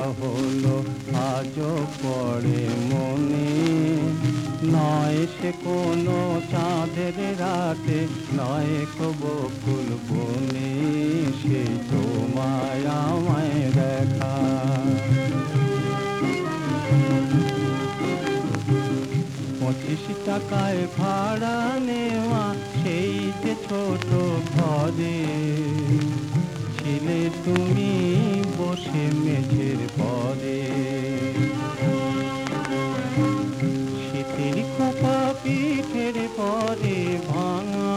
হলো আজও পড়ে মনে। নয় সে কোনো চাঁদের রাতে, নয় কো বকুল বনে, সেই তোমায় আমায় দেখা। 25 টাকায় ভাড়া নেওয়া সেই যে ছোট ঘরে ছিলে তুমি বসে মেঝের পরে। শীতের খোপা পিঠের পরে ভাঙা,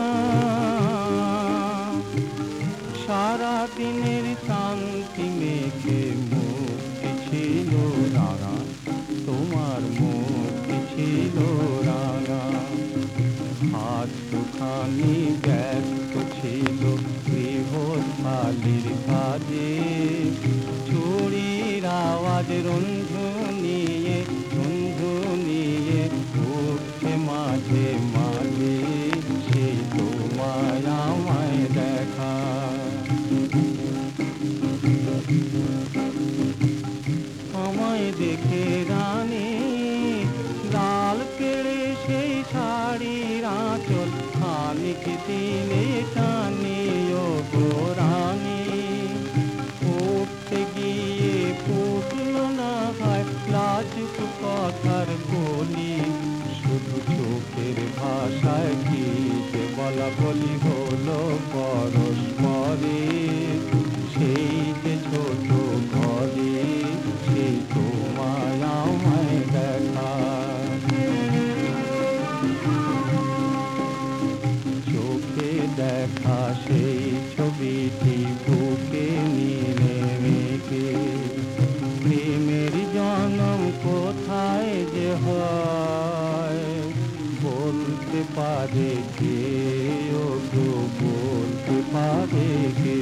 সারা দিনের শান্তি মেখে মুক্তি ছিল রাঙা, তোমার মুক্তি ছিল রাঙা। হাত দুখানি ব্যস্ত ছিল গৃহস্থালির কাজে, চুড়ির আওয়াজ রঞ্জু নিয়ে উঠছে মাঝে মাঝে, সেই তোমায় আমায় দেখা। আমায় দেখে রানী লাল কেড়ে সেই শাড়ির আঁচল খানিক দিলে টানিও গো রানী। উঠতে গিয়ে ফুটল না হয় লাজুক কথার কলি, শুধু চোখের ভাষায় কি যে বলা বলি হলো পরস্পরে। সেই যে ছোট ঘরে সেই তোমায় আমায় দেখা। চোখে দেখা সেই ছবিটি বুকে নিয়ে মেঘে, প্রেমের জনম কোথায় যে হয় বলতে পারে কে, ও গো বলতে পারে কে।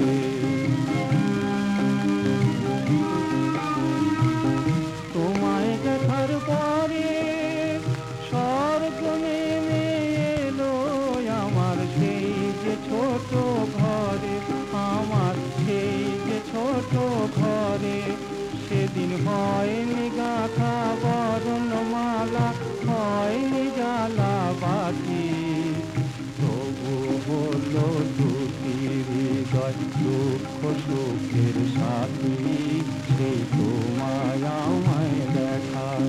তোমায় দেখার পরে স্বর্গ নেমে এলো আমার সেই যে ছোট ঘরে, আমার সেই যে ছোট ঘরে। সেদিন হয়নি গাঁথা বরণমালা, হয়নি জ্বালা বাতি, তবু বললো দুটি হৃদয় দুঃখ সুখের সাথী, সেই তোমায় আমায় দেখা।